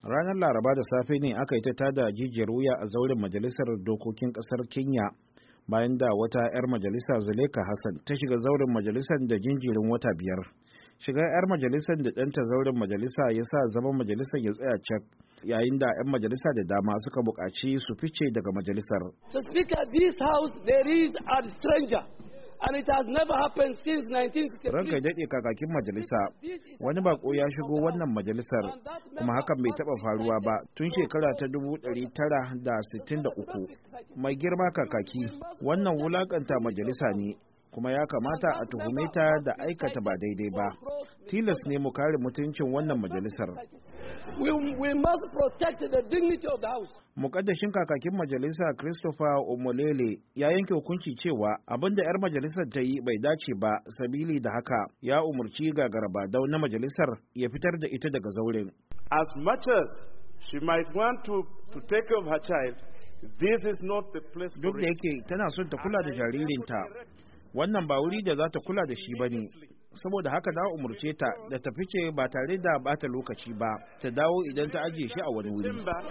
Ranar Laraba da safe ne aka yi ta tada jijiyar wuya a zauren majalisar dokokin kasar Kenya bayan da wata 'yar majalisa Zuleka Hassan ta shiga zauren majalisar da jinjirin wata biyar. Shiga 'yar majalisar da ɗanta zauren majalisa ya sa zaman majalisar ya tsaya cak yayin da 'yan majalisa da dama suka buƙaci su fice daga majalisar. To Speaker, this house there is a stranger. And it has never happened since 1963. Ranka daɗe kakakin majalisa, wani bako ya shigo wannan majalisar kuma hakan bai taɓa faruwa ba tun shekara ta 1963. Mai girma kakaki, wannan wulakanta majalisa ne kuma ya kamata a tuhume ta da aikata ba daidai ba. Tilas ne mu kare mutuncin wannan majalisar. We must protect the dignity of the house. Mukaddashin kakakin majalisa Christopher Omolele ya yanke hukunci cewa abin da 'yar majalisar ta yi bai dace ba, sabili da haka ya umurci gagarabadau na majalisar ya fitar da ita daga zauren. As much as she might want to take care of her child, this is not the place. Duk da yake tana son ta kula da jaririnta, wannan ba wuri da za ta kula da shi ba ne. Saboda haka na umurce ta da ta fice ba tare da bata lokaci ba, ta dawo idan ta ajiye shi a wani wuri.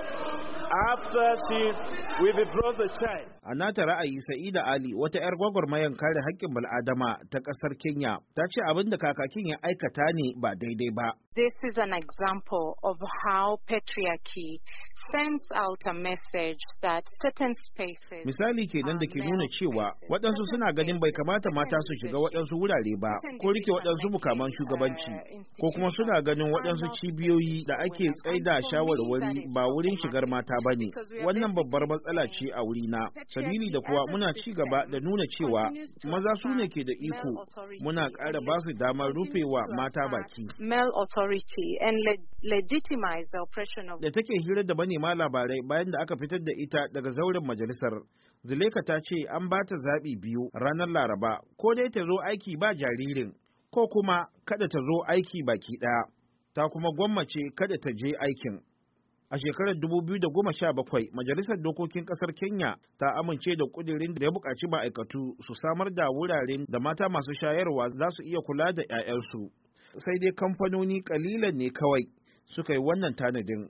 A nata ra'ayi, Sa'ida Ali, wata 'yar gwagwarmayar kare haƙƙin bal'adama ta ƙasar Kenya, ta ce abin da kakakin ya aikata ne ba daidai ba. This is an example of how patriarchy sends out a message that certain spaces. Misali kenan da ke nuna cewa waɗansu suna ganin bai kamata mata su shiga waɗansu wurare ba ko rike waɗansu mukaman shugabanci, ko kuma suna ganin waɗansu cibiyoyi da ake tsaida shawarwari ba wurin shigar mata ba ne. Wannan babbar matsala ce a wurina, sabili da kuwa muna ci gaba da nuna cewa maza su ne ke da iko, muna ƙara ba su damar rufewa mata baki. Da take hira da manema labarai bayan da aka fitar da ita daga zauren majalisar, Zuleka ta ce an ba ta zaɓi biyu ranar Laraba, ko dai ta zo aiki ba jaririn, ko kuma kada ta zo aiki baki ɗaya. Ta kuma gwammace kada ta je aikin. A shekarar 2017, Majalisar Dokokin Ƙasar Kenya ta amince da ƙudurin da ya buƙaci ma'aikatu su samar da wuraren da mata masu shayarwa za su iya kula da 'ya'yansu. Sai dai kamfanoni ƙalilan ne kawai suka yi wannan tanadin.